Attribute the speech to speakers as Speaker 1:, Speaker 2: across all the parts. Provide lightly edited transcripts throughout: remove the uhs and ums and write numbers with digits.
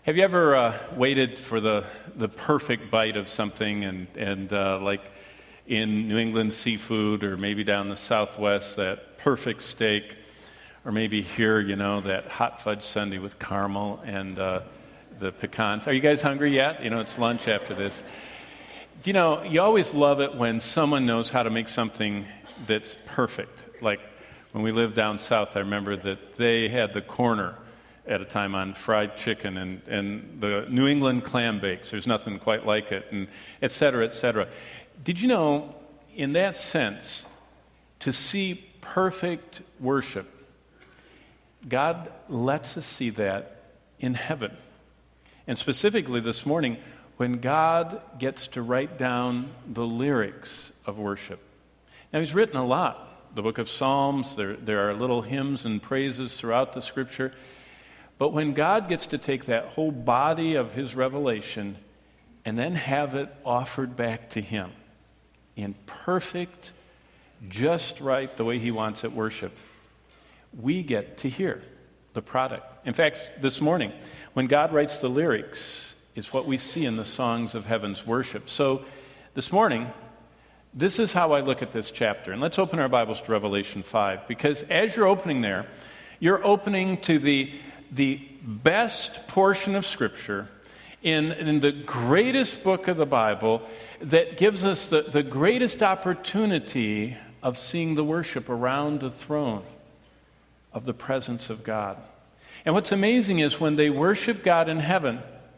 Speaker 1: Have you ever waited for the perfect bite of something and like in New England seafood, or maybe down the Southwest, that perfect steak, or maybe here, that hot fudge sundae with caramel and the pecans. Are you guys hungry yet? It's lunch after this. You always love it when someone knows how to make something that's perfect. Like when we lived down south, I remember that they had the corner at a time on fried chicken and the New England clam bakes. There's nothing quite like it, and et cetera, et cetera. Did you know, in that sense, to see perfect worship, God lets us see that in heaven. And specifically this morning, when God gets to write down the lyrics of worship. Now, He's written a lot. The book of Psalms, there are little hymns and praises throughout the Scripture. But when God gets to take that whole body of His revelation and then have it offered back to Him in perfect, just right, the way He wants it worship, we get to hear the product. In fact, this morning, when God writes the lyrics, is what we see in the songs of heaven's worship. So this morning, this is how I look at this chapter. And let's open our Bibles to Revelation 5, because as you're opening there, you're opening to the best portion of Scripture in the greatest book of the Bible that gives us the greatest opportunity of seeing the worship around the throne of the presence of God. And what's amazing is when they worship God in heaven,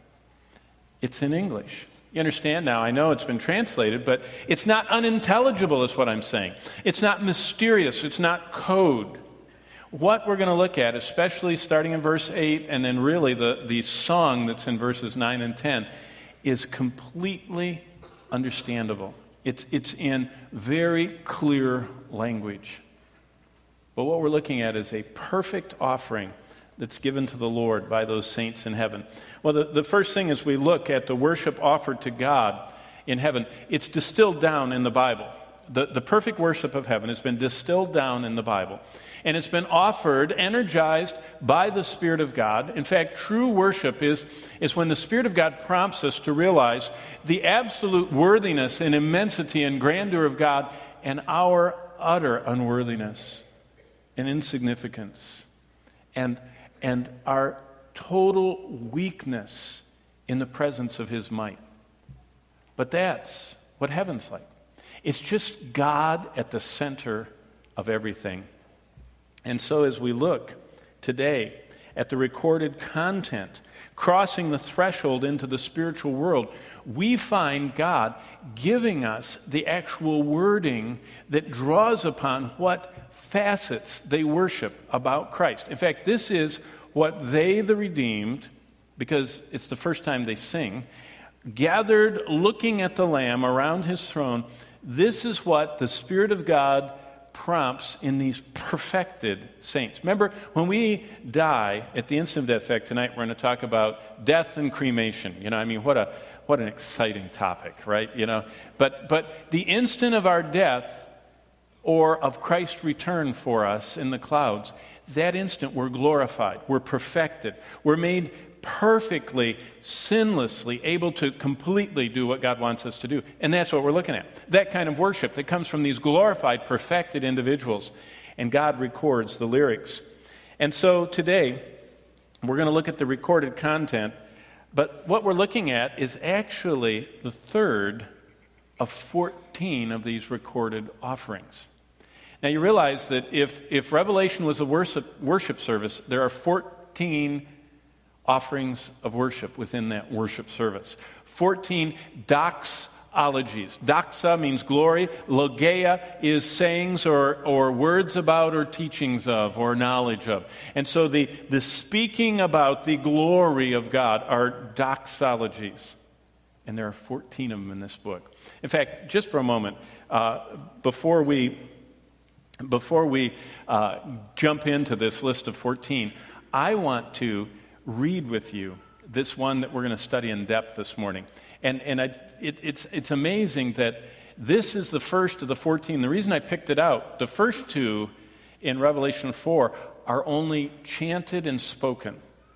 Speaker 1: it's in English. You understand now? I know it's been translated, but it's not unintelligible is what I'm saying. It's not mysterious. It's not code. What we're going to look at, especially starting in verse 8 and then really the song that's in verses 9 and 10, is completely understandable. It's in very clear language. But what we're looking at is a perfect offering that's given to the Lord by those saints in heaven. Well, the first thing is we look at the worship offered to God in heaven. It's distilled down in the Bible. The perfect worship of heaven has been distilled down in the Bible. And it's been offered, energized by the Spirit of God. In fact, true worship is when the Spirit of God prompts us to realize the absolute worthiness and immensity and grandeur of God and our utter unworthiness and insignificance and our total weakness in the presence of His might. But that's what heaven's like. It's just God at the center of everything. And so as we look today at the recorded content, crossing the threshold into the spiritual world, we find God giving us the actual wording that draws upon what facets they worship about Christ. In fact, this is what they, the redeemed, because it's the first time they sing, gathered looking at the Lamb around His throne. This is what the Spirit of God prompts in these perfected saints. Remember, when we die at the instant of death, in fact, tonight we're going to talk about death and cremation. What an exciting topic, right? But the instant of our death or of Christ's return for us in the clouds, that instant we're glorified, we're perfected, we're made perfectly, sinlessly able to completely do what God wants us to do. And that's what we're looking at. That kind of worship that comes from these glorified, perfected individuals. And God records the lyrics. And so today, we're going to look at the recorded content. But what we're looking at is actually the third of 14 of these recorded offerings. Now you realize that if Revelation was a worship service, there are 14 offerings of worship within that worship service. 14 doxologies. Doxa means glory. Logeia is sayings or words about or teachings of or knowledge of. And so the speaking about the glory of God are doxologies. And there are 14 of them in this book. In fact, just for a moment, before we jump into this list of 14, I want to read with you this one that we're going to study in depth this morning. And it's amazing that this is the first of the 14. The reason I picked it out, the first two in Revelation 4 are only chanted and spoken.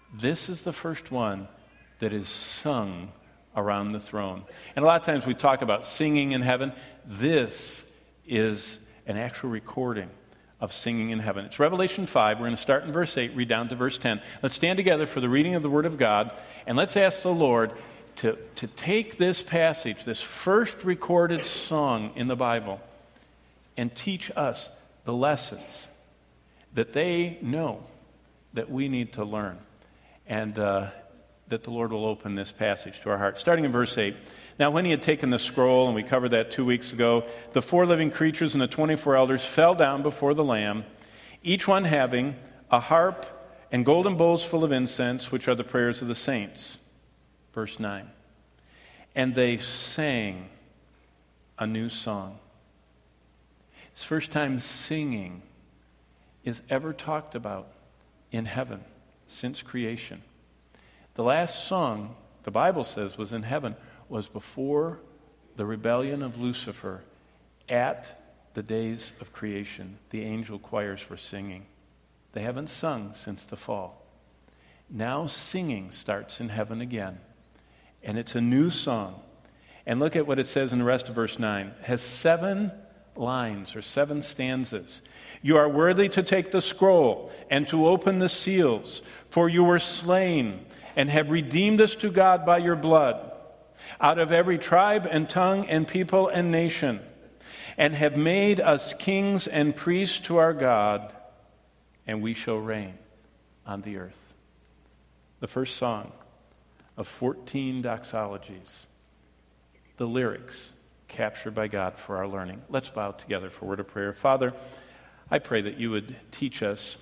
Speaker 1: This is the first one that is sung around the throne. And a lot of times we talk about singing in heaven. This is an actual recording of singing in heaven. It's Revelation 5. We're going to start in verse 8, read down to verse 10. Let's stand together for the reading of the Word of God, and let's ask the Lord to take this passage, this first recorded song in the Bible, and teach us the lessons that they know that we need to learn, and that the Lord will open this passage to our hearts. Starting in verse 8. Now when he had taken the scroll, and we covered that 2 weeks ago, the 4 living creatures and the 24 elders fell down before the Lamb, each one having a harp and golden bowls full of incense, which are the prayers of the saints. Verse 9. And they sang a new song. It's the first time singing is ever talked about in heaven since creation. The last song, the Bible says, was in heaven, was before the rebellion of Lucifer at the days of creation. The angel choirs were singing. They haven't sung since the fall. Now singing starts in heaven again. And it's a new song. And look at what it says in the rest of verse 9. It has 7 lines or 7 stanzas. You are worthy to take the scroll and to open the seals, for you were slain and have redeemed us to God by your blood, out of every tribe and tongue and people and nation, and have made us kings and priests to our God, and we shall reign on the earth. The first song of 14 doxologies, the lyrics captured by God for our learning. Let's bow together for a word of prayer. Father, I pray that you would teach us.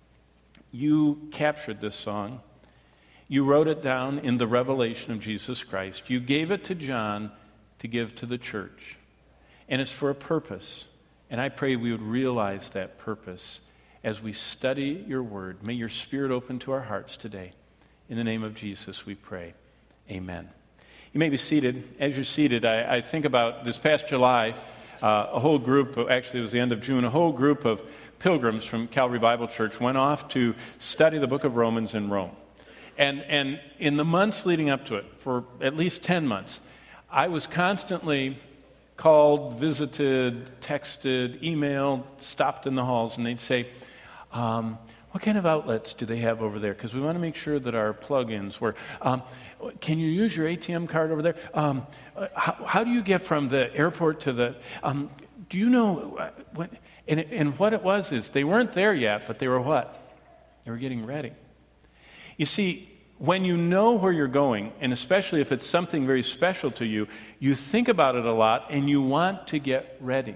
Speaker 1: You captured this song. You wrote it down in the revelation of Jesus Christ. You gave it to John to give to the church. And it's for a purpose. And I pray we would realize that purpose as we study your word. May your Spirit open to our hearts today. In the name of Jesus we pray. Amen. You may be seated. As you're seated, I think about this past July, a whole group, actually it was the end of June, a whole group of pilgrims from Calvary Bible Church went off to study the book of Romans in Rome. And in the months leading up to it, for at least 10 months, I was constantly called, visited, texted, emailed, stopped in the halls, and they'd say, what kind of outlets do they have over there? Because we want to make sure that our plug-ins work. Can you use your ATM card over there? How do you get from the airport to the... do you know... And what it was is they weren't there yet, but they were what? They were getting ready. You see, when you know where you're going, and especially if it's something very special to you, you think about it a lot and you want to get ready.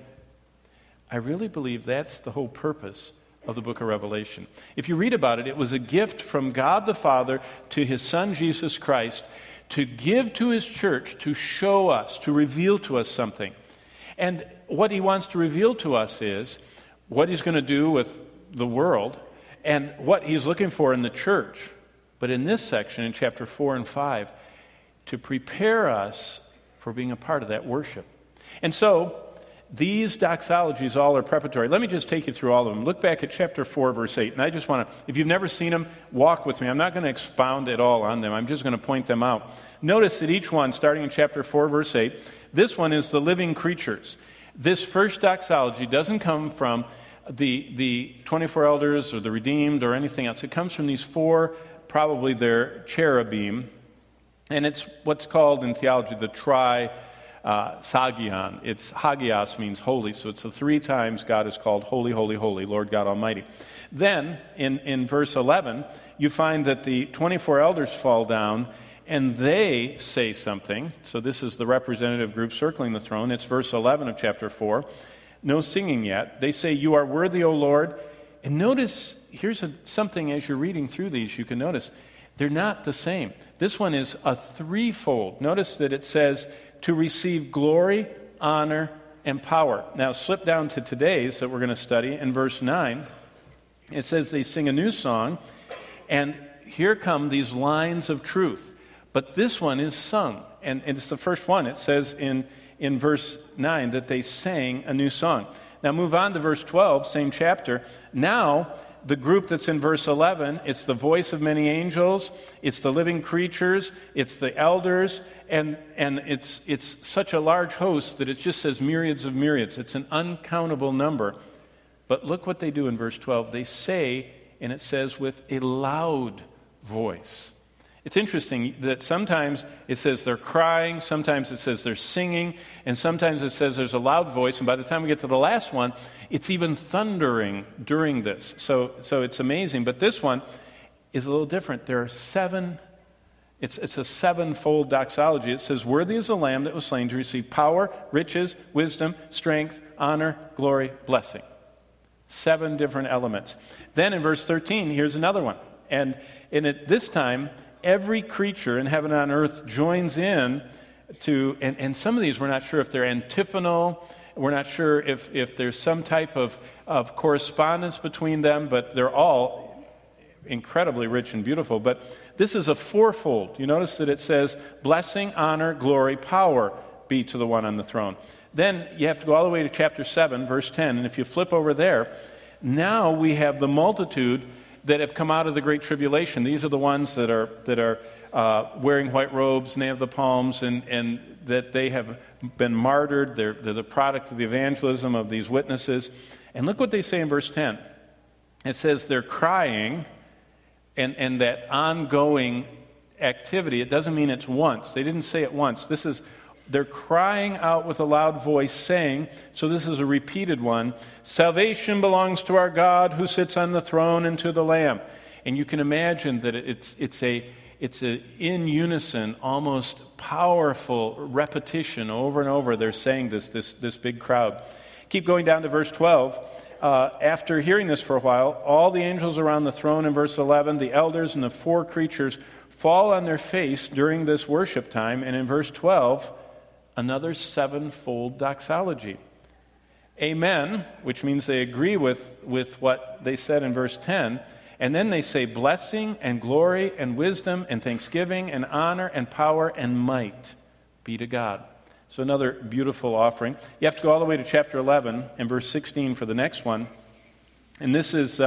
Speaker 1: I really believe that's the whole purpose of the book of Revelation. If you read about it, it was a gift from God the Father to his Son Jesus Christ to give to his church, to show us, to reveal to us something. And what he wants to reveal to us is what he's going to do with the world and what he's looking for in the church. But in this section, in chapter 4 and 5, to prepare us for being a part of that worship. And so, these doxologies all are preparatory. Let me just take you through all of them. Look back at chapter 4, verse 8. And I just want to, if you've never seen them, walk with me. I'm not going to expound at all on them. I'm just going to point them out. Notice that each one, starting in chapter 4, verse 8, this one is the living creatures. This first doxology doesn't come from the 24 elders or the redeemed or anything else. It comes from these 4, probably they're cherubim, and it's what's called in theology the Sagion. It's Hagios means holy, so it's the 3 times God is called holy, holy, holy, Lord God Almighty. Then, in verse 11, you find that the 24 elders fall down, and they say something. So this is the representative group circling the throne. It's verse 11 of chapter 4. No singing yet. They say, you are worthy, O Lord. And notice, here's something as you're reading through these, you can notice, they're not the same. This one is a threefold. Notice that it says, to receive glory, honor, and power. Now, slip down to today's that we're going to study. In verse 9, it says they sing a new song, and here come these lines of truth. But this one is sung, and it's the first one. It says in verse 9 that they sang a new song. Now, move on to verse 12, same chapter. Now, the group that's in verse 11, it's the voice of many angels, it's the living creatures, it's the elders, and it's such a large host that it just says myriads of myriads. It's an uncountable number. But look what they do in verse 12. They say, and it says, with a loud voice. It's interesting that sometimes it says they're crying, sometimes it says they're singing, and sometimes it says there's a loud voice, and by the time we get to the last one, it's even thundering during this. So it's amazing. But this one is a little different. There are seven, it's a sevenfold doxology. It says, worthy is the Lamb that was slain to receive power, riches, wisdom, strength, honor, glory, blessing. 7 different elements. Then in verse 13, here's another one. And in it this time, every creature in heaven and on earth joins in to, and some of these we're not sure if they're antiphonal, we're not sure if there's some type of correspondence between them, but they're all incredibly rich and beautiful. But this is a fourfold. You notice that it says, blessing, honor, glory, power be to the one on the throne. Then you have to go all the way to chapter 7, verse 10, and if you flip over there, now we have the multitude that have come out of the Great Tribulation. These are the ones that are wearing white robes, and they have the palms, and that they have been martyred. They're the product of the evangelism of these witnesses. And look what they say in verse 10. It says they're crying, and that ongoing activity, it doesn't mean it's once. They didn't say it once. They're crying out with a loud voice, saying, so this is a repeated one, salvation belongs to our God who sits on the throne and to the Lamb. And you can imagine that it's a in unison, almost powerful repetition over and over. They're saying this big crowd. Keep going down to verse 12. After hearing this for a while, all the angels around the throne in verse 11, the elders and the 4 creatures fall on their face during this worship time. And in verse 12, another sevenfold doxology. Amen, which means they agree with what they said in verse 10. And then they say blessing and glory and wisdom and thanksgiving and honor and power and might be to God. So another beautiful offering. You have to go all the way to chapter 11 and verse 16 for the next one. And this is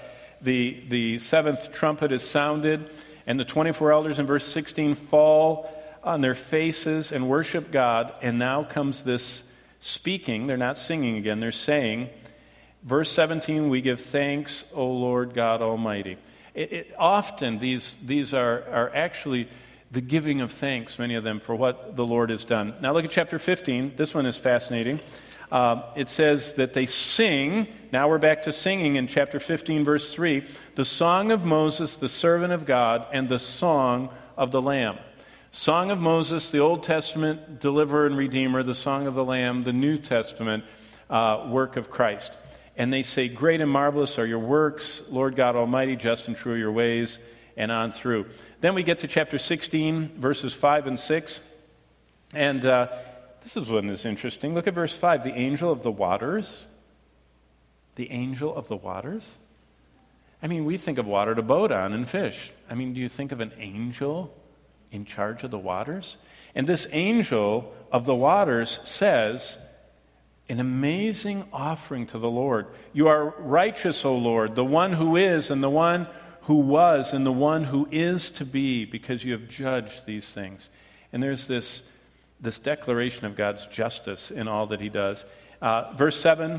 Speaker 1: the seventh trumpet is sounded, and the 24 elders in verse 16 fall on their faces and worship God. And now comes this speaking. They're not singing again, they're saying. Verse 17, we give thanks, O Lord God Almighty. Often these are actually the giving of thanks, many of them, for what the Lord has done. Now look at chapter 15. This one is fascinating. It says that they sing. Now we're back to singing in chapter 15, verse 3. The song of Moses, the servant of God, and the song of the Lamb. Song of Moses, the Old Testament deliverer and redeemer. The song of the Lamb, the New Testament work of Christ. And they say, great and marvelous are your works, Lord God Almighty, just and true are your ways, and on through. Then we get to chapter 16, verses 5 and 6. And this is one that's interesting. Look at verse 5. The angel of the waters. The angel of the waters? I mean, we think of water to boat on and fish. I mean, do you think of an angel in charge of the waters? And this angel of the waters says, an amazing offering to the Lord. You are righteous, O Lord, the one who is and the one who was and the one who is to be, because you have judged these things. And there's this declaration of God's justice in all that he does. Verse 7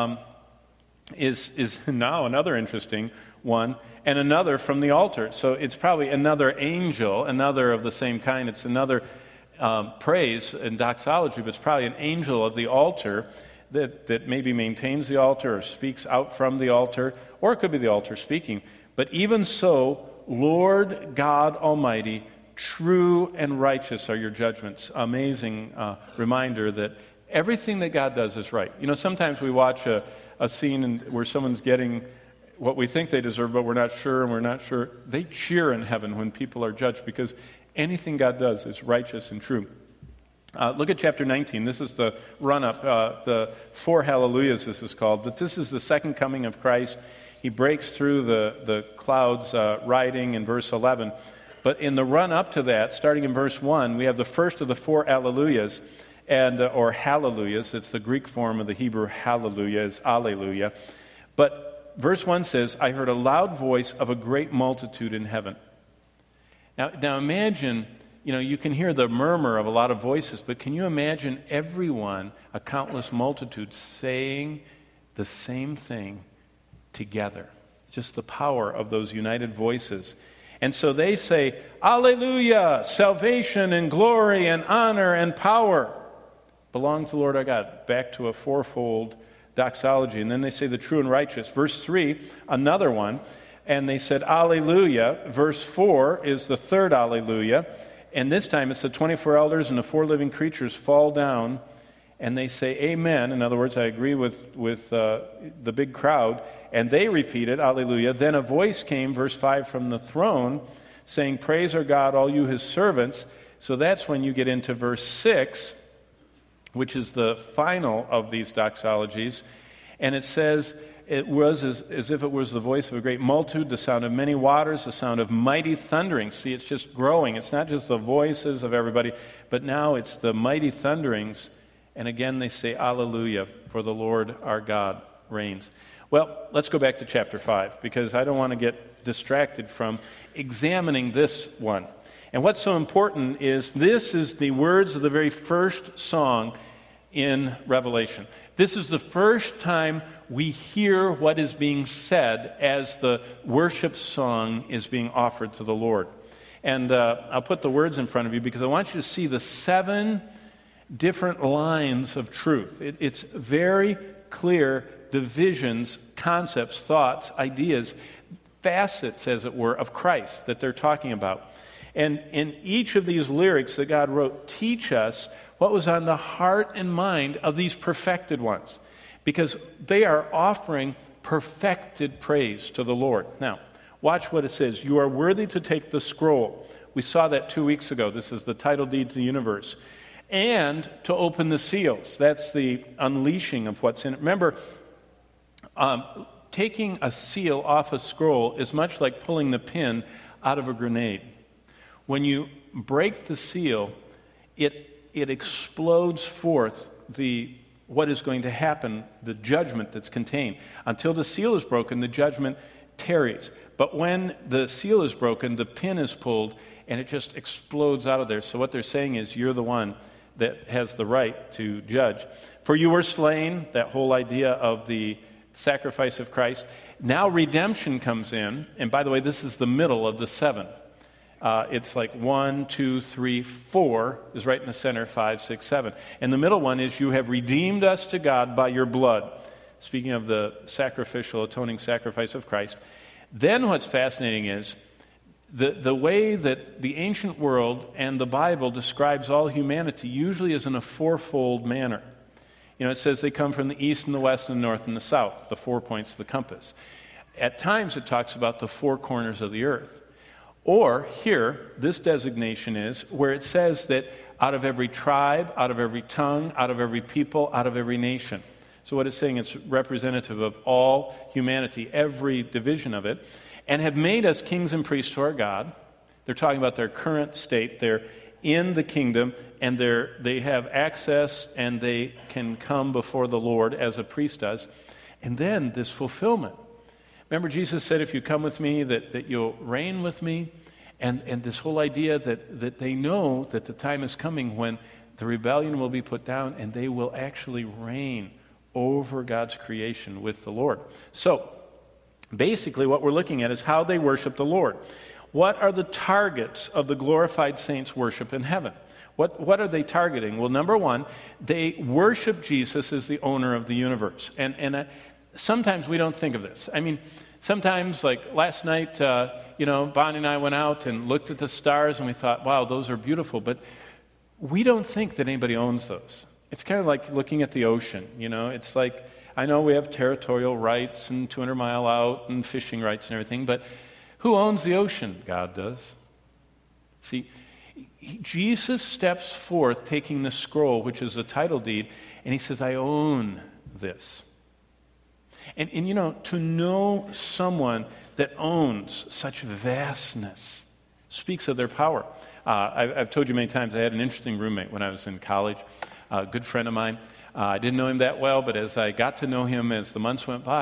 Speaker 1: is now another interesting one, and another from the altar. So it's probably another angel, another of the same kind. It's another praise and doxology, but it's probably an angel of the altar that maybe maintains the altar or speaks out from the altar, or it could be the altar speaking. But even so, Lord God Almighty, true and righteous are your judgments. Amazing reminder that everything that God does is right. You know, sometimes we watch a scene where someone's getting what we think they deserve, but we're not sure, and we're not sure. They cheer in heaven when people are judged, because anything God does is righteous and true. Look at chapter 19. This is the run-up, the 4 hallelujahs this is called. But this is the second coming of Christ. He breaks through the clouds riding in verse 11. But in the run-up to that, starting in verse 1, we have the first of the 4 alleluias, or hallelujahs. It's the Greek form of the Hebrew hallelujah, is alleluia. But verse 1 says, I heard a loud voice of a great multitude in heaven. Now imagine, you can hear the murmur of a lot of voices, but can you imagine everyone, a countless multitude, saying the same thing together? Just the power of those united voices. And so they say, Alleluia, salvation and glory and honor and power belong to the Lord our God. Back to a fourfold doxology. And then they say the true and righteous. Verse 3, another one. And they said, Alleluia. Verse 4 is the third Alleluia. And this time it's the 24 elders and the 4 living creatures fall down and they say, Amen. In other words, I agree with the big crowd. And they repeated, Alleluia. Then a voice came, verse 5, from the throne saying, Praise our God, all you his servants. So that's when you get into verse 6, which is the final of these doxologies. And it says, it was as if it was the voice of a great multitude, the sound of many waters, the sound of mighty thunderings. See, it's just growing. It's not just the voices of everybody, but now it's the mighty thunderings. And again they say, Alleluia, for the Lord our God reigns. Well, let's go back to chapter 5, because I don't want to get distracted from examining this one. And what's so important is this is the words of the very first song in Revelation. This is the first time we hear what is being said as the worship song is being offered to the Lord. And I'll put the words in front of you because I want you to see the 7 different lines of truth. It's very clear divisions, concepts, thoughts, ideas, facets, as it were, of Christ that they're talking about. And in each of these lyrics that God wrote teach us what was on the heart and mind of these perfected ones, because they are offering perfected praise to the Lord. Now, watch what it says. You are worthy to take the scroll. We saw that 2 weeks ago. This is the title deed to the universe. And to open the seals. That's the unleashing of what's in it. Remember, taking a seal off a scroll is much like pulling the pin out of a grenade. When you break the seal, it explodes forth what is going to happen, the judgment that's contained. Until the seal is broken, the judgment tarries. But when the seal is broken, the pin is pulled, and it just explodes out of there. So what they're saying is, you're the one that has the right to judge. For you were slain, that whole idea of the sacrifice of Christ. Now redemption comes in, and by the way, this is the middle of the 7. It's like 1, 2, 3, 4 is right in the center, 5, 6, 7. And the middle one is, you have redeemed us to God by your blood. Speaking of the sacrificial, atoning sacrifice of Christ. Then what's fascinating is, the way that the ancient world and the Bible describes all humanity usually is in a fourfold manner. It says they come from the east and the west and the north and the south, the 4 points of the compass. At times it talks about the 4 corners of the earth. Or here, this designation is where it says that out of every tribe, out of every tongue, out of every people, out of every nation. So what it's saying, it's representative of all humanity, every division of it, and have made us kings and priests to our God. They're talking about their current state. They're in the kingdom, and they have access, and they can come before the Lord as a priest does. And then this fulfillment. Remember, Jesus said, if you come with me, that you'll reign with me. And this whole idea that they know that the time is coming when the rebellion will be put down, and they will actually reign over God's creation with the Lord. So, basically what we're looking at is how they worship the Lord. What are the targets of the glorified saints' worship in heaven? What are they targeting? Well, number one, they worship Jesus as the owner of the universe. And sometimes we don't think of this. I mean, sometimes, like last night, Bonnie and I went out and looked at the stars and we thought, wow, those are beautiful. But we don't think that anybody owns those. It's kind of like looking at the ocean, It's like, I know we have territorial rights and 200 mile out and fishing rights and everything, but who owns the ocean? God does. See, Jesus steps forth taking the scroll, which is the title deed, and he says, I own this. And to know someone that owns such vastness speaks of their power. I've told you many times I had an interesting roommate when I was in college, a good friend of mine. I didn't know him that well, but as I got to know him as the months went by,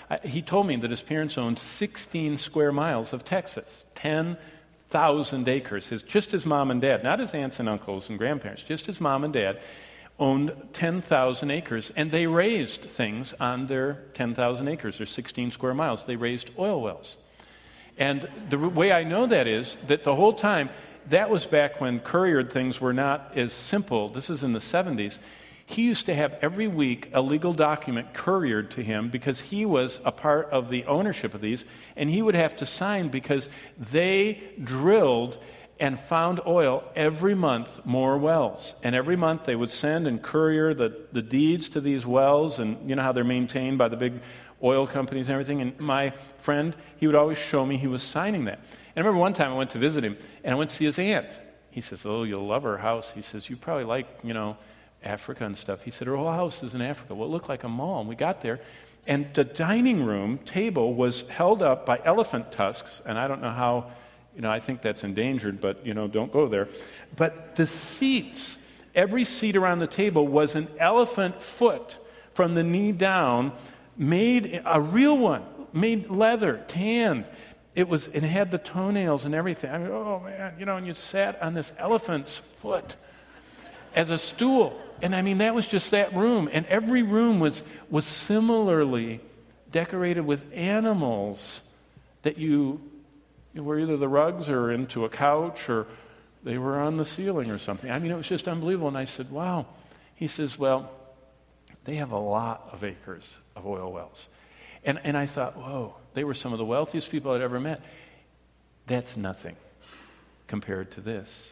Speaker 1: He told me that his parents owned 16 square miles of Texas, 10,000 acres. Just his mom and dad, not his aunts and uncles and grandparents, just his mom and dad owned 10,000 acres, and they raised things on their 10,000 acres, their 16 square miles. They raised oil wells. And the way I know that is that the whole time, that was back when couriered things were not as simple. This is in the 70s. He used to have every week a legal document couriered to him because he was a part of the ownership of these, and he would have to sign because they drilled and found oil every month, more wells. And every month they would send and courier the deeds to these wells, and you know how they're maintained by the big oil companies and everything. And my friend, he would always show me he was signing that. And I remember one time I went to visit him, and I went to see his aunt. He says, "Oh, you'll love her house." He says, "You probably like, Africa and stuff." He said, "Her whole house is in Africa." Well, it looked like a mall. And we got there, and the dining room table was held up by elephant tusks, and I don't know how, I think that's endangered, but, don't go there. But the seats, every seat around the table was an elephant foot from the knee down, made a real one, made leather, tanned. It had the toenails and everything. I mean, oh man, and you sat on this elephant's foot as a stool. And I mean, that was just that room. And every room was similarly decorated with animals that were either the rugs or into a couch, or they were on the ceiling or something. I mean, it was just unbelievable. And I said, wow. He says, well, they have a lot of acres of oil wells. And I thought, whoa, they were some of the wealthiest people I'd ever met. That's nothing compared to this.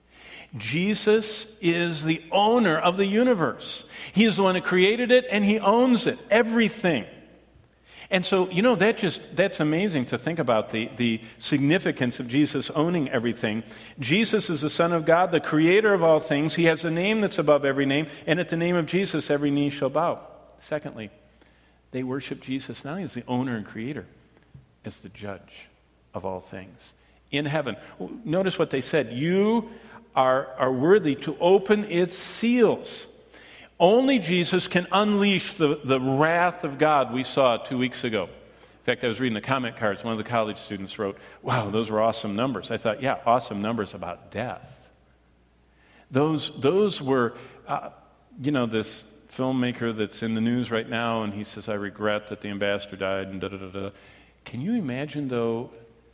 Speaker 1: Jesus is the owner of the universe. He is the one who created it, and he owns it, everything. And so, that's amazing to think about the significance of Jesus owning everything. Jesus is the Son of God, the creator of all things. He has a name that's above every name, and at the name of Jesus, every knee shall bow. Secondly, they worship Jesus not only as the owner and creator, as the judge of all things. In heaven, notice what they said. You are worthy to open its seals. Only Jesus can unleash the wrath of God we saw 2 weeks ago. In fact, I was reading the comment cards. One of the college students wrote, wow, those were awesome numbers. I thought, yeah, awesome numbers about death. Those were, this filmmaker that's in the news right now, and he says, I regret that the ambassador died, and da-da-da-da. Can you imagine, though,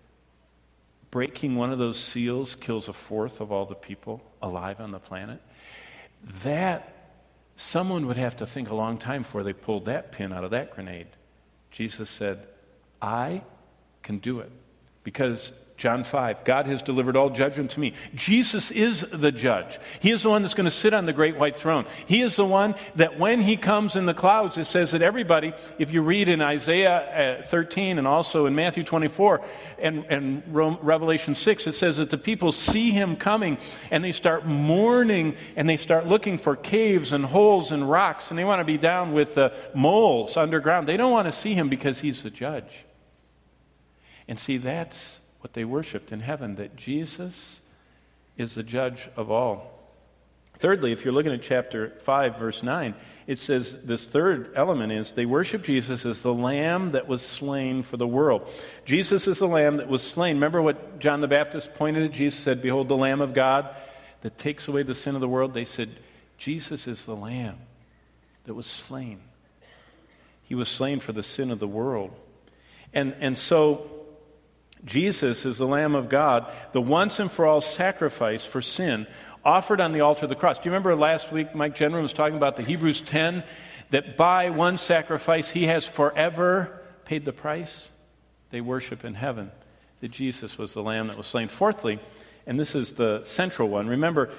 Speaker 1: breaking one of those seals kills a fourth of all the people alive on the planet? That someone would have to think a long time before they pulled that pin out of that grenade. Jesus said, I can do it. Because John 5, God has delivered all judgment to me. Jesus is the judge. He is the one that's going to sit on the great white throne. He is the one that when he comes in the clouds, it says that everybody, if you read in Isaiah 13 and also in Matthew 24 and Revelation 6, it says that the people see him coming and they start mourning and they start looking for caves and holes and rocks, and they want to be down with the moles underground. They don't want to see him because he's the judge. And see, that's what they worshiped in heaven, that Jesus is the judge of all. Thirdly, if you're looking at chapter 5, verse 9, it says this third element is they worship Jesus as the Lamb that was slain for the world. Jesus is the Lamb that was slain. Remember what John the Baptist pointed at? Jesus said, behold the Lamb of God that takes away the sin of the world. They said, Jesus is the Lamb that was slain. He was slain for the sin of the world. And so Jesus is the Lamb of God, the once and for all sacrifice for sin offered on the altar of the cross. Do you remember last week Mike Jenron was talking about the Hebrews 10, that by one sacrifice he has forever paid the price? They worship in heaven that Jesus was the Lamb that was slain. Fourthly, and this is the central one, remember,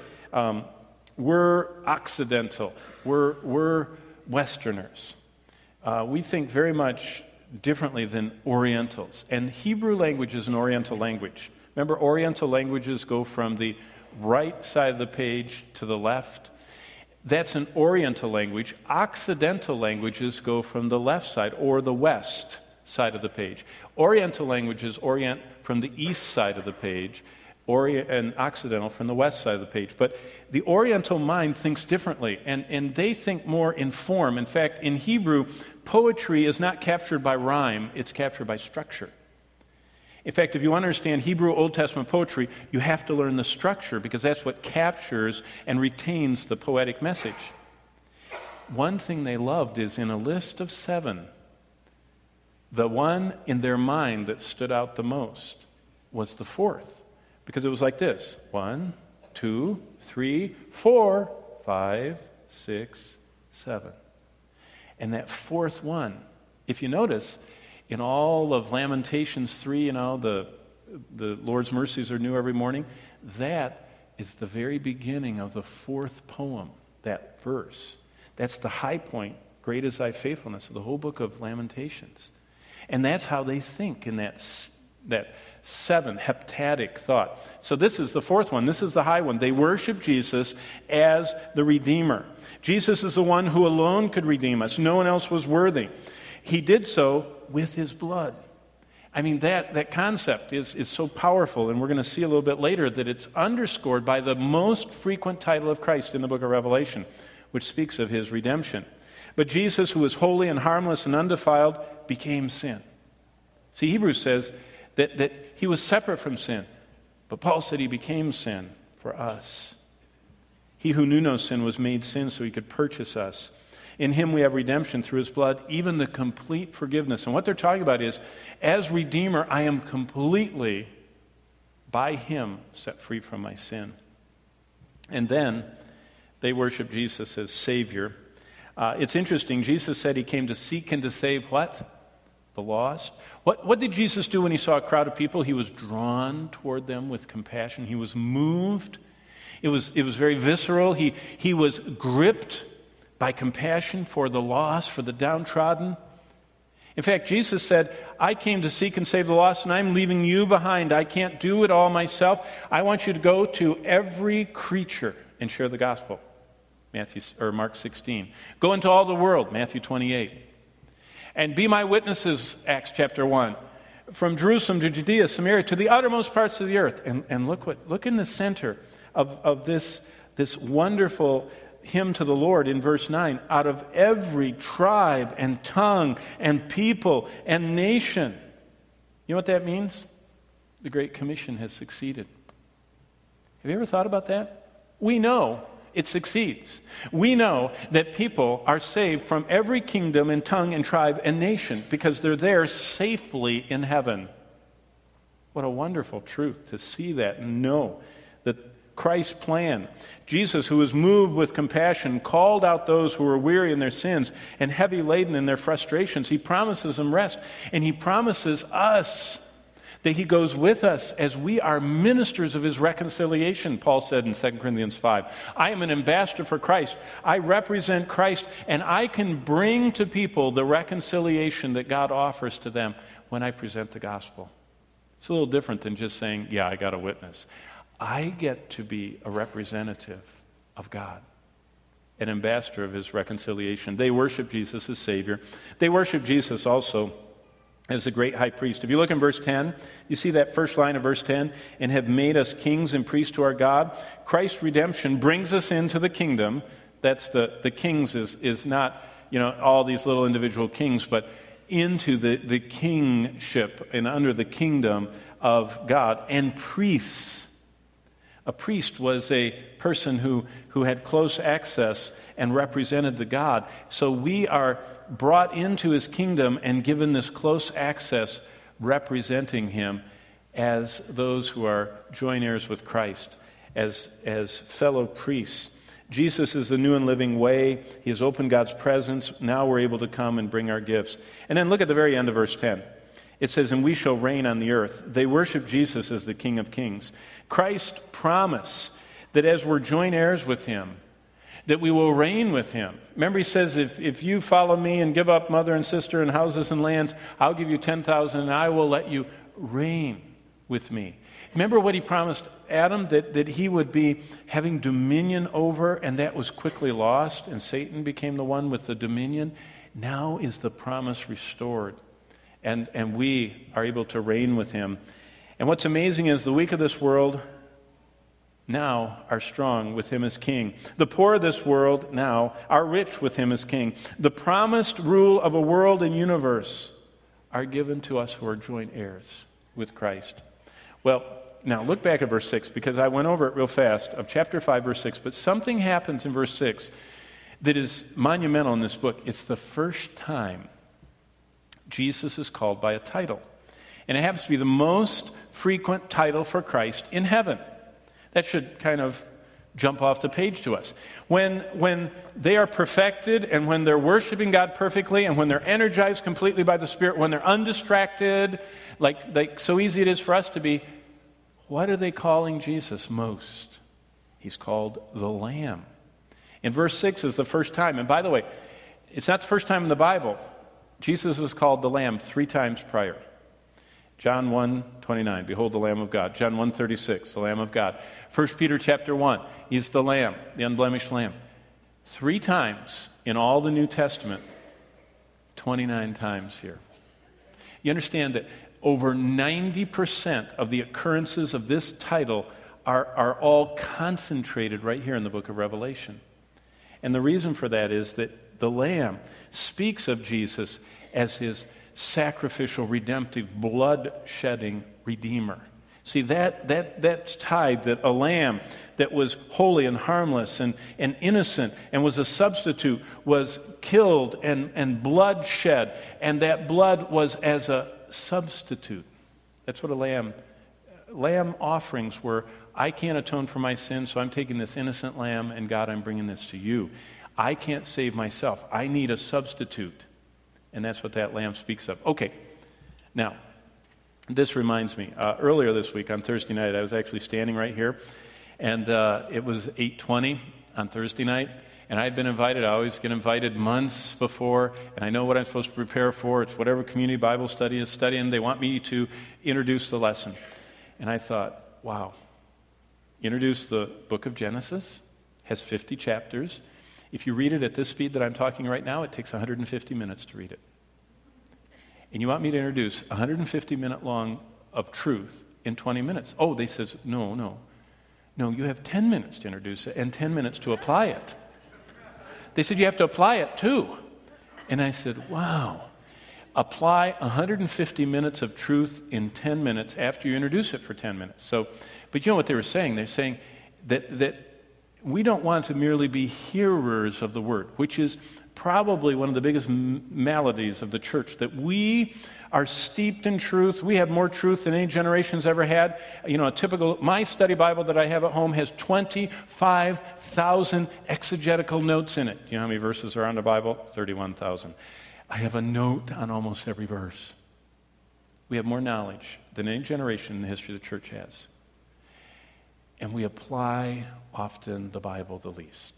Speaker 1: we're Occidental. We're Westerners. We think very much differently than Orientals. And Hebrew language is an Oriental language. Remember, Oriental languages go from the right side of the page to the left. That's an Oriental language. Occidental languages go from the left side or the west side of the page. Oriental languages orient from the east side of the page. and Occidental from the west side of the page. But the Oriental mind thinks differently, and they think more in form. In fact, in Hebrew, poetry is not captured by rhyme, it's captured by structure. In fact, if you understand Hebrew Old Testament poetry, you have to learn the structure because that's what captures and retains the poetic message. One thing they loved is in a list of 7, the one in their mind that stood out the most was the 4th. Because it was like this: 1, 2, 3, 4, 5, 6, 7. And that 4th one, if you notice, in all of Lamentations 3, the Lord's mercies are new every morning, that is the very beginning of the 4th poem, that verse. That's the high point, great is thy faithfulness, of the whole book of Lamentations. And that's how they think in that 7 heptadic thought. So this is the 4th one. This is the high one. They worship Jesus as the Redeemer. Jesus is the one who alone could redeem us. No one else was worthy. He did so with his blood. I mean, that concept is so powerful, and we're going to see a little bit later that it's underscored by the most frequent title of Christ in the book of Revelation, which speaks of his redemption. But Jesus, who was holy and harmless and undefiled, became sin. See, Hebrews says that he was separate from sin, but Paul said he became sin for us. He who knew no sin was made sin so he could purchase us. In him we have redemption through his blood, even the complete forgiveness. And what they're talking about is, as Redeemer, I am completely, by him, set free from my sin. And then they worship Jesus as Savior. It's interesting. Jesus said he came to seek and to save what? The lost. What did Jesus do when he saw a crowd of people? He was drawn toward them with compassion. He was moved. It was very visceral. He was gripped by compassion for the lost, for the downtrodden. In fact, Jesus said, I came to seek and save the lost, and I'm leaving you behind. I can't do it all myself. I want you to go to every creature and share the gospel. Mark 16. Go into all the world, Matthew 28. And be my witnesses, Acts chapter 1. From Jerusalem to Judea, Samaria, to the uttermost parts of the earth. And look in the center of this wonderful hymn to the Lord in verse 9. Out of every tribe and tongue and people and nation. You know what that means? The Great Commission has succeeded. Have you ever thought about that? We know it succeeds. We know that people are saved from every kingdom and tongue and tribe and nation because they're there safely in heaven. What a wonderful truth to see that and know that Christ's plan. Jesus, who was moved with compassion, called out those who were weary in their sins and heavy laden in their frustrations. He promises them rest, and he promises us that he goes with us as we are ministers of his reconciliation, Paul said in 2 Corinthians 5. I am an ambassador for Christ. I represent Christ, and I can bring to people the reconciliation that God offers to them when I present the gospel. It's a little different than just saying, yeah, I got a witness. I get to be a representative of God, an ambassador of his reconciliation. They worship Jesus as Savior. They worship Jesus also as the great high priest. If you look in verse 10, you see that first line of verse 10, and have made us kings and priests to our God. Christ's redemption brings us into the kingdom. That's the kings is not, all these little individual kings, but into the kingship and under the kingdom of God. And priests. A priest was a person who had close access and represented the God. So we are brought into his kingdom and given this close access, representing him as those who are joint heirs with Christ, as fellow priests. Jesus is the new and living way. He has opened God's presence. Now we're able to come and bring our gifts. And then look at the very end of verse 10. It says, and we shall reign on the earth. They worship Jesus as the King of Kings. Christ promised that as we're joint heirs with him, that we will reign with him. Remember, he says, if you follow me and give up mother and sister and houses and lands, I'll give you 10,000 and I will let you reign with me. Remember what he promised Adam, that he would be having dominion over, and that was quickly lost, and Satan became the one with the dominion. Now is the promise restored, and we are able to reign with him. And what's amazing is the weak of this world now are strong with him as king. The poor of this world now are rich with him as king. The promised rule of a world and universe are given to us who are joint heirs with Christ. Well, now look back at verse 6, because I went over it real fast, of chapter 5, verse 6. But something happens in verse 6 that is monumental in this book. It's the first time Jesus is called by a title. And it happens to be the most frequent title for Christ in heaven. That should kind of jump off the page to us. When they are perfected, and when they're worshiping God perfectly, and when they're energized completely by the Spirit, when they're undistracted, like so easy it is for us to be, what are they calling Jesus most? He's called the Lamb. In verse 6 is the first time. And by the way, it's not the first time in the Bible. Jesus is called the Lamb 3 times prior. John 1:29, behold the Lamb of God. John 1:36, the Lamb of God. 1 Peter chapter 1, he's the Lamb, the unblemished Lamb. 3 times in all the New Testament, 29 times here. You understand that over 90% of the occurrences of this title are all concentrated right here in the book of Revelation. And the reason for that is that the Lamb speaks of Jesus as his sacrificial, redemptive, blood-shedding Redeemer. See, that's tied, that a lamb that was holy and harmless and innocent and was a substitute was killed and blood shed, and that blood was as a substitute. That's what a lamb offerings were. I can't atone for my sin, so I'm taking this innocent lamb, and God, I'm bringing this to you. I can't save myself. I need a substitute. And that's what that lamb speaks of. Okay, now, this reminds me. Earlier this week on Thursday night, I was actually standing right here, and it was 8:20 on Thursday night, and I had been invited. I always get invited months before, and I know what I'm supposed to prepare for. It's whatever community Bible study is studying. They want me to introduce the lesson. And I thought, wow, introduce the book of Genesis, has 50 chapters. If you read it at this speed that I'm talking right now, it takes 150 minutes to read it. And you want me to introduce 150-minute long of truth in 20 minutes. Oh, they says, no, you have 10 minutes to introduce it and 10 minutes to apply it. They said, you have to apply it too. And I said, wow, apply 150 minutes of truth in 10 minutes after you introduce it for 10 minutes. So, but you know what they were saying? They're saying that we don't want to merely be hearers of the word, which is probably one of the biggest maladies of the church, that we are steeped in truth. We have more truth than any generation's ever had. You know, my study Bible that I have at home has 25,000 exegetical notes in it. You know how many verses are on the Bible? 31,000. I have a note on almost every verse. We have more knowledge than any generation in the history of the church has. And we apply often the Bible the least.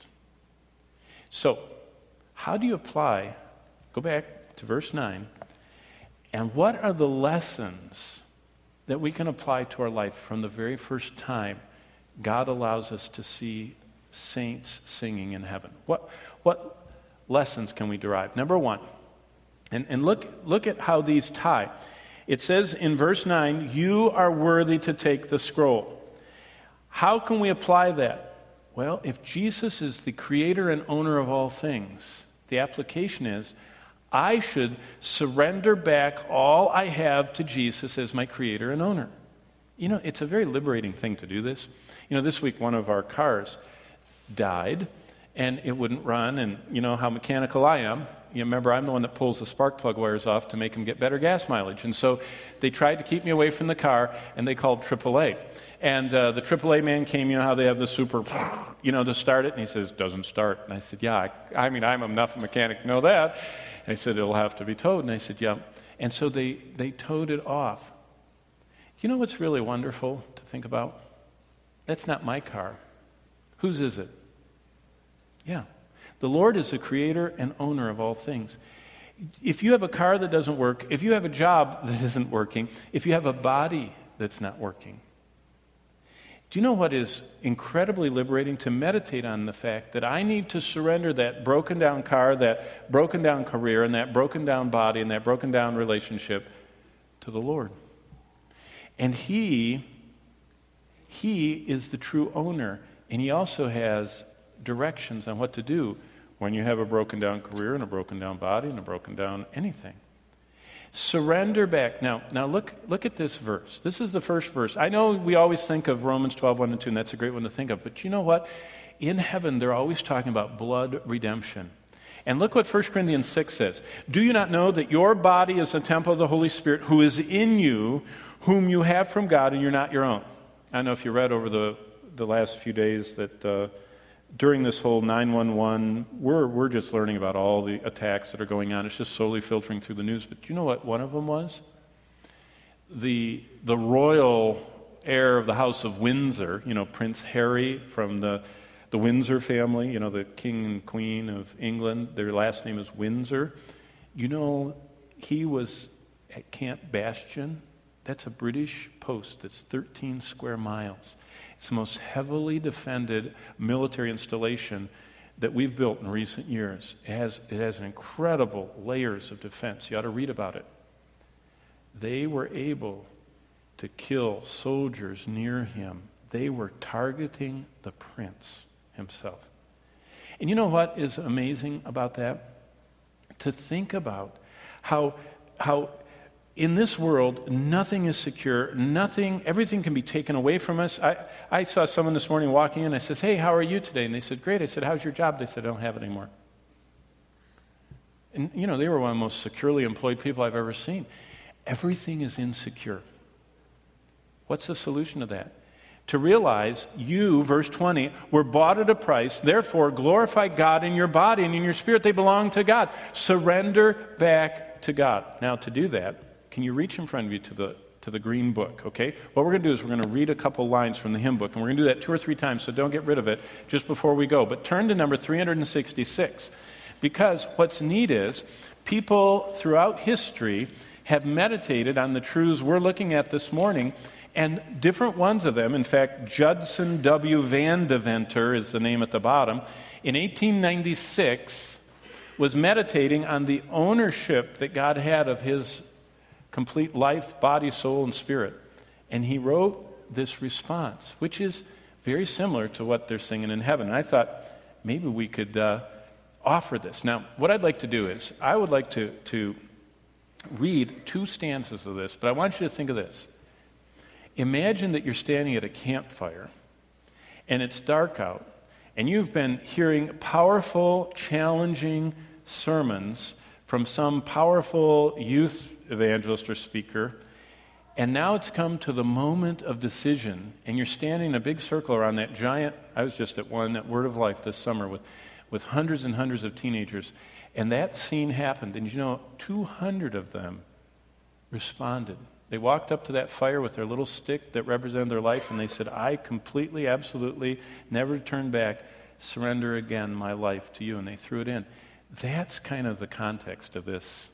Speaker 1: So, how do you apply? Go back to verse 9. And what are the lessons that we can apply to our life from the very first time God allows us to see saints singing in heaven? What lessons can we derive? Number one, and look at how these tie. It says in verse 9, you are worthy to take the scroll. How can we apply that? Well, if Jesus is the creator and owner of all things, the application is, I should surrender back all I have to Jesus as my creator and owner. You know, it's a very liberating thing to do this. You know, this week one of our cars died, and it wouldn't run, and you know how mechanical I am. You remember, I'm the one that pulls the spark plug wires off to make them get better gas mileage. And so they tried to keep me away from the car, and they called AAA. And the AAA man came, you know how they have the super, to start it? And he says, doesn't start. And I said, yeah, I'm enough of a mechanic to know that. And he said, it'll have to be towed. And I said, yeah. And so they towed it off. You know what's really wonderful to think about? That's not my car. Whose is it? Yeah. The Lord is the creator and owner of all things. If you have a car that doesn't work, if you have a job that isn't working, if you have a body that's not working, do you know what is incredibly liberating? To meditate on the fact that I need to surrender that broken down car, that broken down career, and that broken down body, and that broken down relationship to the Lord. And He is the true owner. And He also has directions on what to do when you have a broken down career and a broken down body and a broken down anything. Surrender back. Now look at this verse. This is the first verse. I know we always think of Romans 12, 1 and 2, and that's a great one to think of. But you know what? In heaven, they're always talking about blood redemption. And look what 1 Corinthians 6 says. Do you not know that your body is a temple of the Holy Spirit who is in you, whom you have from God, and you're not your own? I don't know if you read over the last few days that during this whole 9/11, we're just learning about all the attacks that are going on. It's just slowly filtering through the news. But you know what one of them was? The royal heir of the House of Windsor, Prince Harry from the Windsor family, the king and queen of England, their last name is Windsor. He was at Camp Bastion. That's a British post that's 13 square miles. It's the most heavily defended military installation that we've built in recent years. It has incredible layers of defense. You ought to read about it. They were able to kill soldiers near him. They were targeting the prince himself. And you know what is amazing about that? To think about how in this world, nothing is secure. Everything can be taken away from us. I saw someone this morning walking in. I said, hey, how are you today? And they said, great. I said, how's your job? They said, I don't have it anymore. And, they were one of the most securely employed people I've ever seen. Everything is insecure. What's the solution to that? To realize you, verse 20, were bought at a price. Therefore, glorify God in your body and in your spirit. They belong to God. Surrender back to God. Now, to do that, can you reach in front of you to the green book, okay? What we're going to do is we're going to read a couple lines from the hymn book, and we're going to do that 2 or 3 times, so don't get rid of it just before we go. But turn to number 366, because what's neat is people throughout history have meditated on the truths we're looking at this morning, and different ones of them, in fact, Judson W. Van Deventer is the name at the bottom, in 1896 was meditating on the ownership that God had of his complete life, body, soul, and spirit. And he wrote this response, which is very similar to what they're singing in heaven. And I thought maybe we could offer this. Now, what I'd like to do is I would like to read 2 stanzas of this, but I want you to think of this. Imagine that you're standing at a campfire, and it's dark out, and you've been hearing powerful, challenging sermons from some powerful youth evangelist or speaker, and now it's come to the moment of decision, and you're standing in a big circle around that giant, I was just at one, that Word of Life this summer with hundreds and hundreds of teenagers, and that scene happened, and 200 of them responded. They walked up to that fire with their little stick that represented their life, and they said, I completely, absolutely, never turn back, surrender again my life to you, and they threw it in. That's kind of the context of this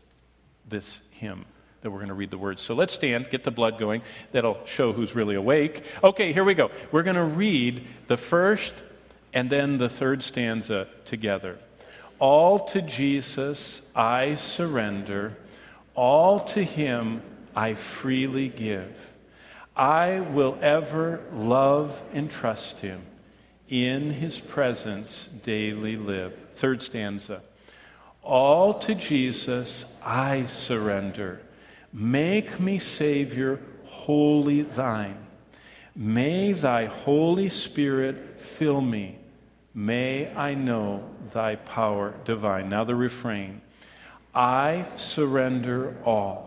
Speaker 1: hymn that we're going to read the words. So let's stand, get the blood going. That'll show who's really awake. Okay, here we go. We're going to read the first and then the third stanza together. All to Jesus I surrender, all to Him I freely give. I will ever love and trust Him, in His presence daily live. Third stanza. All to Jesus I surrender. Make me, Savior, wholly thine. May thy Holy Spirit fill me. May I know thy power divine. Now the refrain. I surrender all.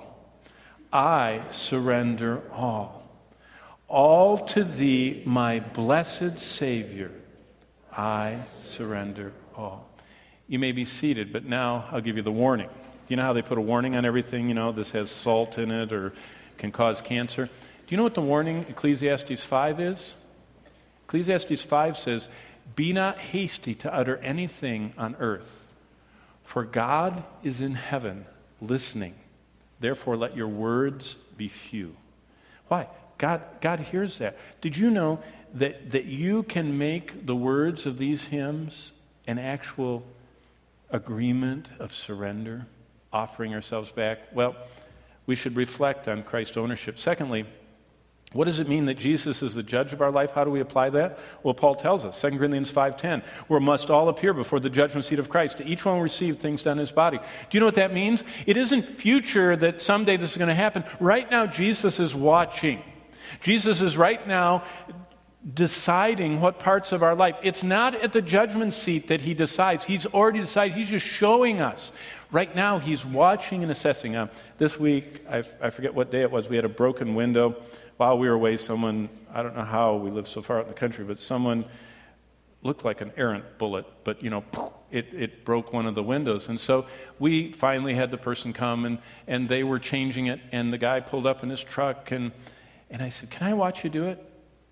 Speaker 1: I surrender all. All to thee, my blessed Savior. I surrender all. You may be seated, but now I'll give you the warning. You know how they put a warning on everything? This has salt in it or can cause cancer. Do you know what the warning Ecclesiastes 5 is? Ecclesiastes 5 says, be not hasty to utter anything on earth, for God is in heaven listening. Therefore, let your words be few. Why? God hears that. Did you know that you can make the words of these hymns an actual agreement of surrender, offering ourselves back? Well, we should reflect on Christ's ownership. Secondly, What does it mean that Jesus is the judge of our life? How do we apply that? Well, Paul tells us, 2 Corinthians 5:10, we must all appear before the judgment seat of Christ. To each one will receive things done in his body. Do you know what that means? It isn't future that someday this is going to happen. Right now, Jesus is watching. Jesus is right now deciding what parts of our life. It's not at the judgment seat that he decides. He's already decided. He's just showing us. Right now, he's watching and assessing. This week, I forget what day it was, we had a broken window. While we were away, someone, I don't know how we live so far out in the country, but someone looked like an errant bullet, but, it broke one of the windows. And so we finally had the person come, and they were changing it, and the guy pulled up in his truck, and I said, "Can I watch you do it?"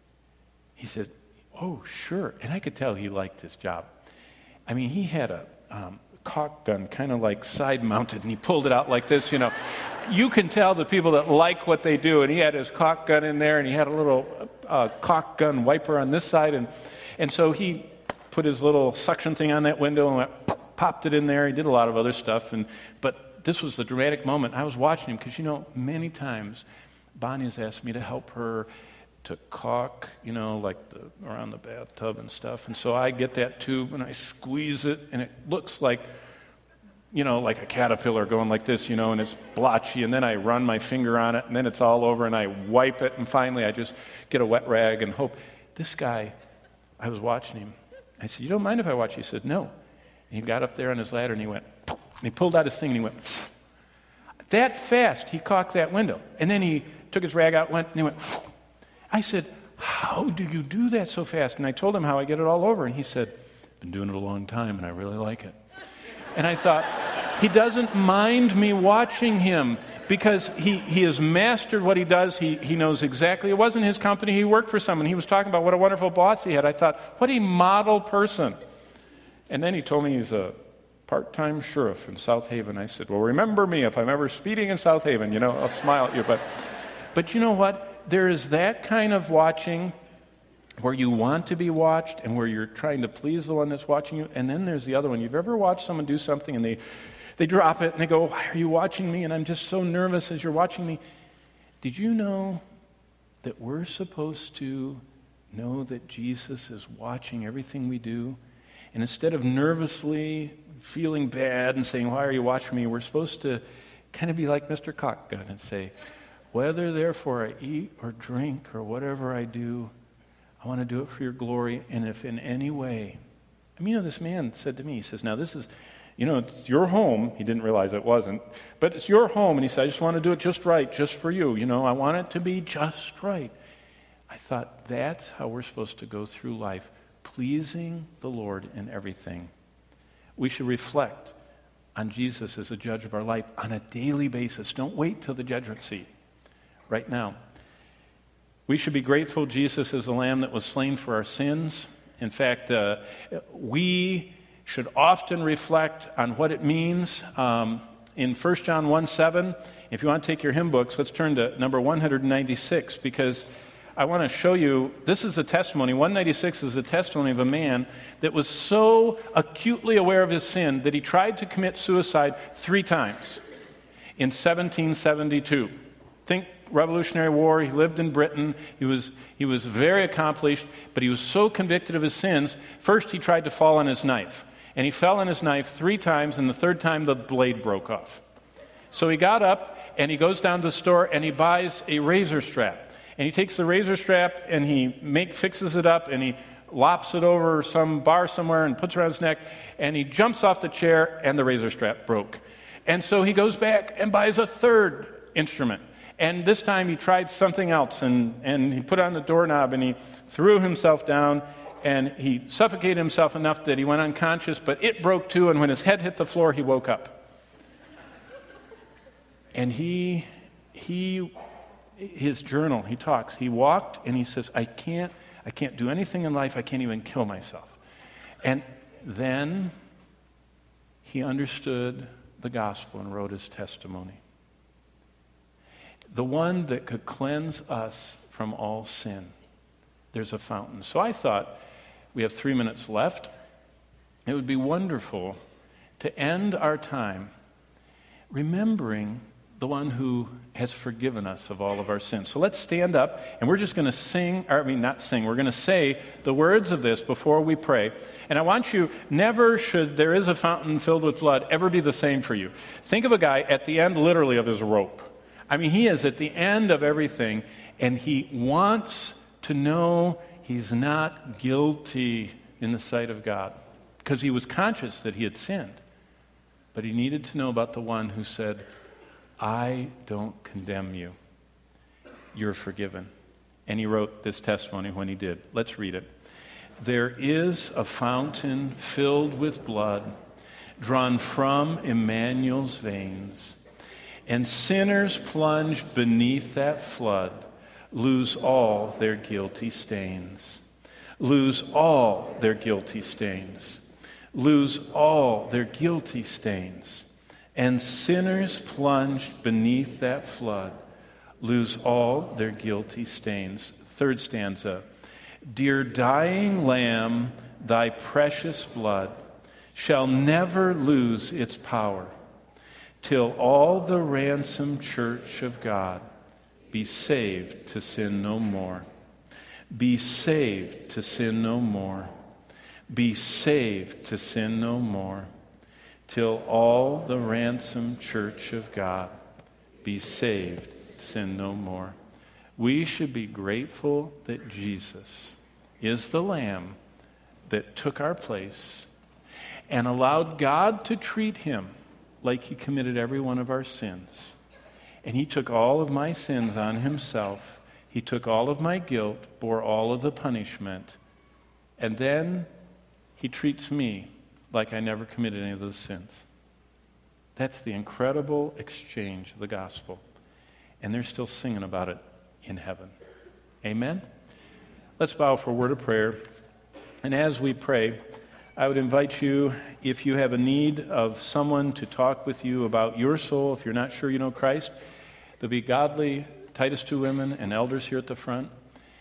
Speaker 1: He said, "Oh, sure." And I could tell he liked his job. I mean, he had a caulk gun, kind of like side-mounted, and he pulled it out like this, You can tell the people that like what they do, and he had his caulk gun in there, and he had a little caulk gun wiper on this side, and so he put his little suction thing on that window and popped it in there. He did a lot of other stuff, but this was the dramatic moment. I was watching him because, many times Bonnie's asked me to help her to caulk, like around the bathtub and stuff. And so I get that tube and I squeeze it, and it looks like, like a caterpillar going like this, and it's blotchy. And then I run my finger on it, and then it's all over, and I wipe it. And finally I just get a wet rag and hope. This guy, I was watching him. I said, "You don't mind if I watch?" He said, "No." And he got up there on his ladder and he went, and he pulled out his thing and he went, that fast he caulked that window. And then he took his rag out and he went, I said, "How do you do that so fast?" And I told him how I get it all over. And he said, "Been doing it a long time and I really like it." And I thought, he doesn't mind me watching him because he has mastered what he does. He knows exactly. It wasn't his company. He worked for someone. He was talking about what a wonderful boss he had. I thought, what a model person. And then he told me he's a part-time sheriff in South Haven. I said, "Well, remember me if I'm ever speeding in South Haven. I'll smile at you." But you know what? There is that kind of watching where you want to be watched and where you're trying to please the one that's watching you. And then there's the other one. You've ever watched someone do something and they drop it and they go, "Why are you watching me? And I'm just so nervous as you're watching me." Did you know that we're supposed to know that Jesus is watching everything we do? And instead of nervously feeling bad and saying, "Why are you watching me?" we're supposed to kind of be like Mr. Cockgun and say, "Whether therefore I eat or drink or whatever I do, I want to do it for your glory. And if in any way," this man said to me, he says, "Now this is, it's your home." He didn't realize it wasn't, but it's your home. And he said, "I just want to do it just right, just for you. I want it to be just right." I thought, that's how we're supposed to go through life, pleasing the Lord in everything. We should reflect on Jesus as a judge of our life on a daily basis. Don't wait till the judgment seat. Right now. We should be grateful Jesus is the Lamb that was slain for our sins. In fact, we should often reflect on what it means. In 1 John 1:7, if you want to take your hymn books, let's turn to number 196, because I want to show you, this is a testimony. 196 is a testimony of a man that was so acutely aware of his sin that he tried to commit suicide 3 times in 1772. Think Revolutionary War. He lived in Britain. He was very accomplished, but he was so convicted of his sins. First, he tried to fall on his knife, and he fell on his knife 3 times, and the 3rd time the blade broke off. So he got up, and he goes down to the store, and he buys a razor strap. And he takes the razor strap, and he fixes it up, and he lops it over some bar somewhere and puts it around his neck, and he jumps off the chair, and the razor strap broke. And so he goes back and buys a 3rd instrument. And this time he tried something else, and he put on the doorknob, and he threw himself down, and he suffocated himself enough that he went unconscious, but it broke too, and when his head hit the floor, he woke up. And his journal, he talks, he walked, and he says, I can't do anything in life, I can't even kill myself. And then he understood the gospel and wrote his testimony. The one that could cleanse us from all sin. There's a fountain. So I thought, we have 3 minutes left. It would be wonderful to end our time remembering the one who has forgiven us of all of our sins. So let's stand up, and we're just going to sing, or not sing, we're going to say the words of this before we pray. And I want you, never should there is a fountain filled with blood ever be the same for you. Think of a guy at the end, literally, of his rope. I mean, he is at the end of everything, and he wants to know he's not guilty in the sight of God, because he was conscious that he had sinned. But he needed to know about the one who said, I don't condemn you. You're forgiven. And he wrote this testimony when he did. Let's read it. There is a fountain filled with blood, drawn from Emmanuel's veins, and sinners plunged beneath that flood lose all their guilty stains. Lose all their guilty stains. Lose all their guilty stains. And sinners plunged beneath that flood lose all their guilty stains. Third stanza. Dear dying Lamb, thy precious blood shall never lose its power till all the ransomed church of God be saved to sin no more. Be saved to sin no more. Be saved to sin no more. Till all the ransomed church of God be saved, sin no more. We should be grateful that Jesus is the Lamb that took our place and allowed God to treat him like he committed every one of our sins. And he took all of my sins on himself. He took all of my guilt, bore all of the punishment, and then he treats me like I never committed any of those sins. That's the incredible exchange of the gospel. And they're still singing about it in heaven. Amen? Let's bow for a word of prayer. And as we pray, I would invite you, if you have a need of someone to talk with you about your soul, if you're not sure you know Christ, there'll be godly Titus 2 women and elders here at the front.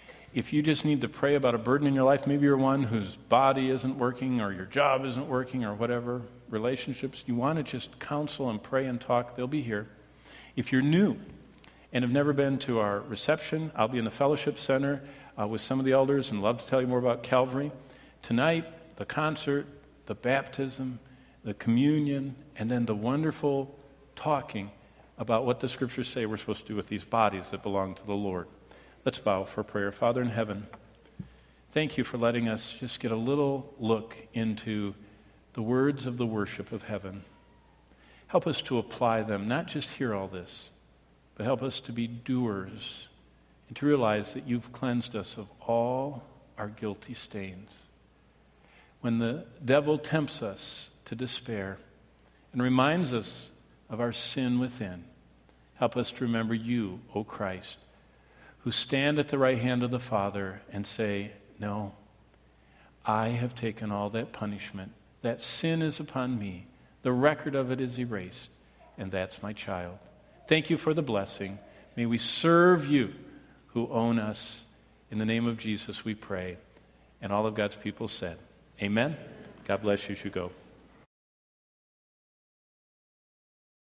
Speaker 1: If you just need to pray about a burden in your life, maybe you're one whose body isn't working or your job isn't working or whatever, relationships, you want to just counsel and pray and talk, they'll be here. If you're new and have never been to our reception, I'll be in the fellowship center with some of the elders and love to tell you more about Calvary. Tonight, the concert, the baptism, the communion, and then the wonderful talking about what the scriptures say we're supposed to do with these bodies that belong to the Lord. Let's bow for prayer. Father in heaven, thank you for letting us just get a little look into the words of the worship of heaven. Help us to apply them, not just hear all this, but help us to be doers and to realize that you've cleansed us of all our guilty stains. When the devil tempts us to despair and reminds us of our sin within, help us to remember you, O Christ, who stand at the right hand of the Father and say, no, I have taken all that punishment. That sin is upon me. The record of it is erased, and that's my child. Thank you for the blessing. May we serve you who own us. In the name of Jesus we pray. And all of God's people said, amen. God bless you as you go.